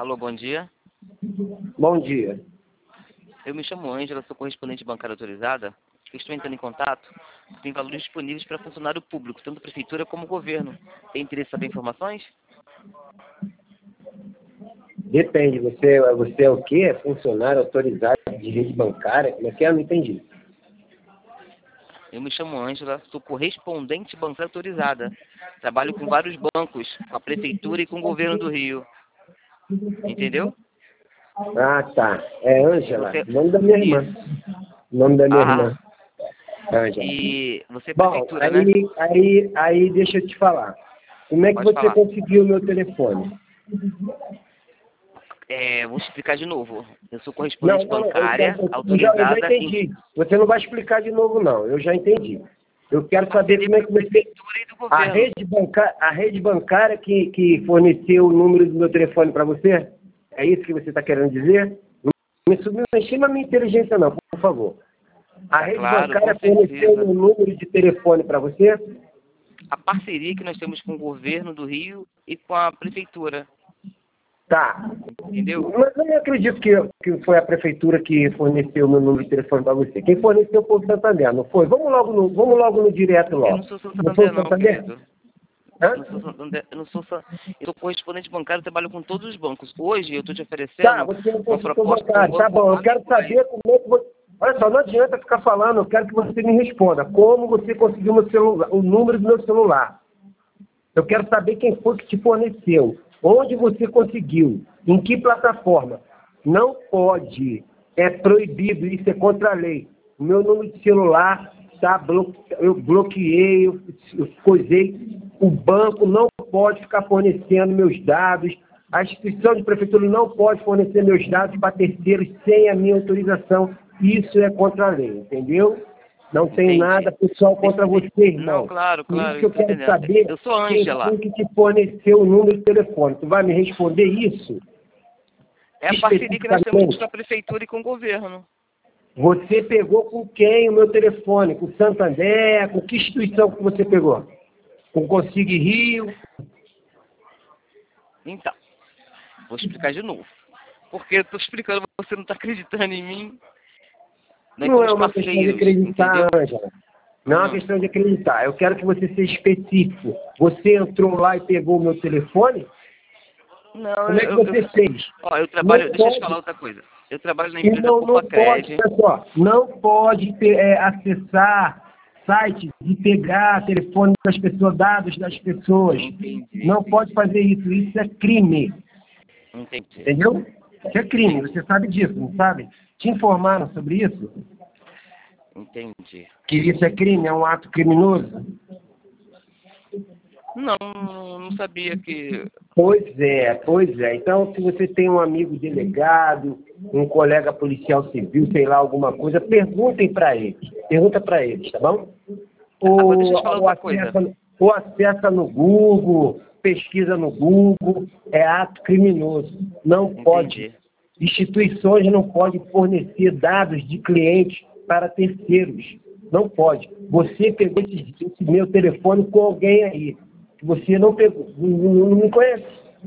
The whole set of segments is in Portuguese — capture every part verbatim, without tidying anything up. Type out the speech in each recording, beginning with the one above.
Alô, bom dia. Bom dia. Eu me chamo Ângela, sou correspondente bancária autorizada. Estou entrando em contato. Tem valores disponíveis para funcionário público, tanto prefeitura como governo. Tem interesse em saber informações? Depende, você, você é o quê? É funcionário autorizado de rede bancária? Como é que é? Eu não entendi. Eu me chamo Ângela, sou correspondente bancária autorizada. Trabalho com vários bancos, com a prefeitura e com o governo do Rio. Entendeu? Ah, tá. É Ângela, Você... nome da minha irmã. Isso. Nome da minha Ah, irmã. Ângela. e você é Bom, prefeitura, aí, né? aí, aí deixa eu te falar. Como é que Pode você falar. conseguiu o meu telefone? É, vou explicar de novo. Eu sou Não, correspondente não, eu já, bancária eu, já, eu já autorizada em entendi. Você não vai explicar de novo, não. Eu já entendi. Eu quero saber parceria como é com que a você... prefeitura e do A governo. rede bancária, a rede bancária que, que forneceu o número do meu telefone para você? É isso que você está querendo dizer? Não me subestima a minha inteligência, não, por favor. A Tá rede claro, bancária com forneceu certeza. o número de telefone para você? A parceria que nós temos com o governo do Rio e com a prefeitura. Tá. Entendeu? Mas eu não acredito que, que foi a prefeitura que forneceu o meu número de telefone para você. Quem forneceu foi o Santander, não foi? Vamos logo no, vamos logo no direto Eu logo. não sou Não foi Santander o não, Santander? querido. Hã? Eu não sou Santander, eu não sou Sa- eu sou correspondente bancário, trabalho com todos os bancos. Hoje eu estou te Tá, oferecendo você é um uma consultor proposta com um bancário. Tá banco bom, eu quero amigo. saber como é que você... Olha só, não adianta ficar falando, eu quero que você me responda. Como você conseguiu meu celular, o número do meu celular? Eu quero saber quem foi que te forneceu. Onde você conseguiu? Em que plataforma? Não pode. É proibido, isso é contra a lei. O meu número de celular tá blo... eu bloqueei, eu, eu coisei. O banco não pode ficar fornecendo meus dados. A instituição de prefeitura não pode fornecer meus dados para terceiros sem a minha autorização. Isso é contra a lei, entendeu? Não tem Entendi. nada pessoal contra Deixa- você, Não, irmão. claro, Por isso claro, que eu eu estou quero entendendo. saber Eu sou quem Ângela. foi que te forneceu o número de telefone. Tu vai me responder isso? É a parceria que nós temos Especificamente. com a prefeitura e com o governo. Você pegou com quem o meu telefone? Com o Santander? Com que instituição que você pegou? Com o Consigue Rio? Então, vou explicar de novo. Porque eu estou explicando, você não está acreditando em mim. Nós Não é somos uma questão de parceiros, acreditar, entendeu? Ângela. Não é uma Hum. questão de acreditar. Eu quero que você seja específico. Você entrou lá e pegou o meu telefone? Não, Como é que eu, eu, você fez? ó, eu Não trabalho, deixa eu te falar pode. outra coisa. Eu trabalho na E empresa não, não pode, Copacred. olha só, não pode ter, é, acessar sites e pegar telefone das pessoas, dados das pessoas. Entendi, Não entendi, pode fazer isso, isso é crime. entendi, Entendeu? Isso é crime, entendi, você sabe disso, não sabe? Te informaram sobre isso? entendi. Que isso é crime, é um ato criminoso? Não, não sabia que... Pois é, pois é. Então, se você tem um amigo delegado, um colega policial civil, sei lá, alguma coisa, perguntem para eles. Pergunta para eles, tá bom? Agora deixa Ou, eu te falar ou, outra coisa. acessa, ou acessa no Google, pesquisa no Google, é ato criminoso. Não pode. Entendi. Instituições não podem fornecer dados de clientes para terceiros. Não pode. Você pegou esse, esse meu telefone com alguém aí. Você não pegou, não, não, não me conhece.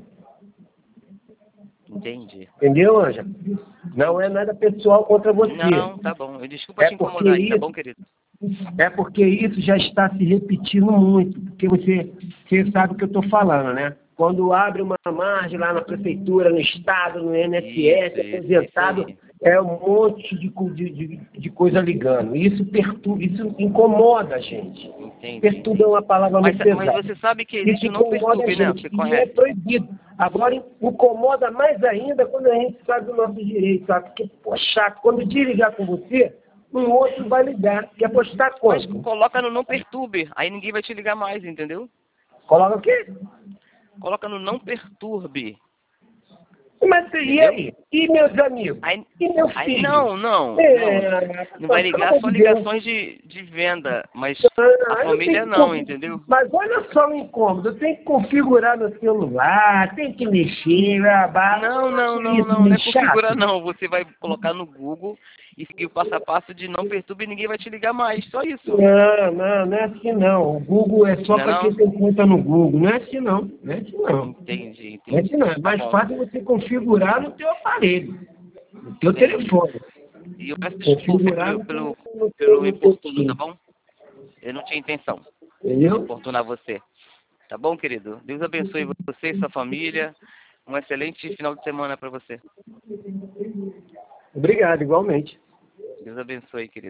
Entendi. Entendeu, Ângela? Não é nada pessoal contra você. Não, tá bom. Eu desculpa É te porque incomodar aí, tá isso, bom, querido? é porque isso já está se repetindo muito. Porque você, você sabe o que eu estou falando, né? Quando abre uma margem lá na prefeitura, no estado, no I N S S, Isso, isso, aposentado, isso aí. é um monte de, co- de, de, de coisa ligando. Isso perturba, isso incomoda a gente. Entendi, Perturba é entendi. uma palavra Mas, muito mas pesada. você sabe que Isso existe o não incomoda a perturbe, né? gente. Você E é conhece? proibido. Agora, incomoda mais ainda quando a gente sabe do nosso direito, sabe? Porque, pô, chato. Quando desligar com você, um outro vai ligar. Quer postar Mas quanto? coloca no não perturbe, aí ninguém vai te ligar mais, entendeu? Coloca o quê? Coloca no não perturbe, Mas e entendeu? aí? E meus amigos? Aí, E meu aí filho? não, não, não. É, Não vai pelo ligar amor só de Deus. ligações de, de venda, mas a Ah, eu tenho família que não, confi- entendeu? Mas olha só o incômodo. Eu tenho que configurar no celular, tem que mexer, babá. Não, não, não, Isso não, não me é configurar chato. não. Você vai colocar no Google e seguir o passo a passo de não perturbe e ninguém vai te ligar mais, só isso. Não, não, não é assim não. O Google é só Não é para quem não? tem conta no Google. Não é assim não. Não é assim não. Entendi, Não é assim entendi. não. É Tá mais bom. fácil você configurar. configurar no teu aparelho, no teu telefone. E eu peço desculpa pelo, pelo, pelo importuno, tá bom? Eu não tinha intenção de importunar você. Tá bom, querido? Deus abençoe você e sua família. Um excelente final de semana para você. Obrigado, igualmente. Deus abençoe, querido.